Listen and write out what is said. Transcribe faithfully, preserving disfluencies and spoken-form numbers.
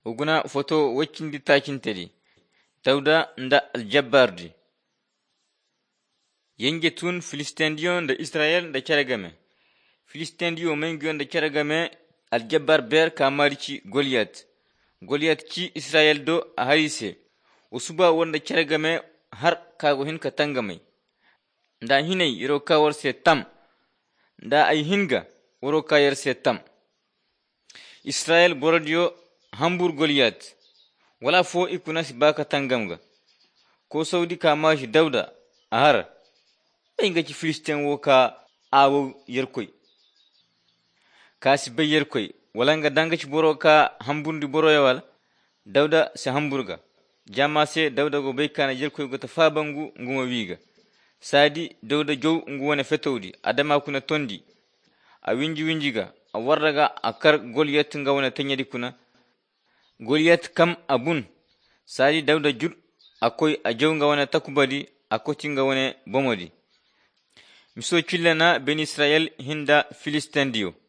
uguna foto waccindi takintedi Dawda nda aljabbardi yenge tun Filistendiyon da Israel da keragame Filistendiyo mengiyon da keragame aljabbar ber kamarici Goliath Goliath ci Israel do a harise usuba wanda keragame har kago hin ka tangamai nda hinai iro kawar se tam nda ay hinga woro kayar se tam Israel borodiyo hambur Goliath wala fo ikuna si baka tangamga ko saudi kama shi Dawda a har inga ci Filisten wo ka awo yerkoi kasi bai yerkoi wala nga danga ci boro ka hambundi boro yawal Dawda se hamburga jama se Dawda go bai kana yerkoi go ta fabangu nguma wiga sadi Dawda jow ngu wona fetowdi adama kuna tondi a winji winjiga a warraga akar Goliath nga wona tanyadi kuna Goliath kam abun sadi Dawda jur akoy a jow nga wona takubadi akoti nga wona bomodi miso chillana ben Israel hinda Filistendiyo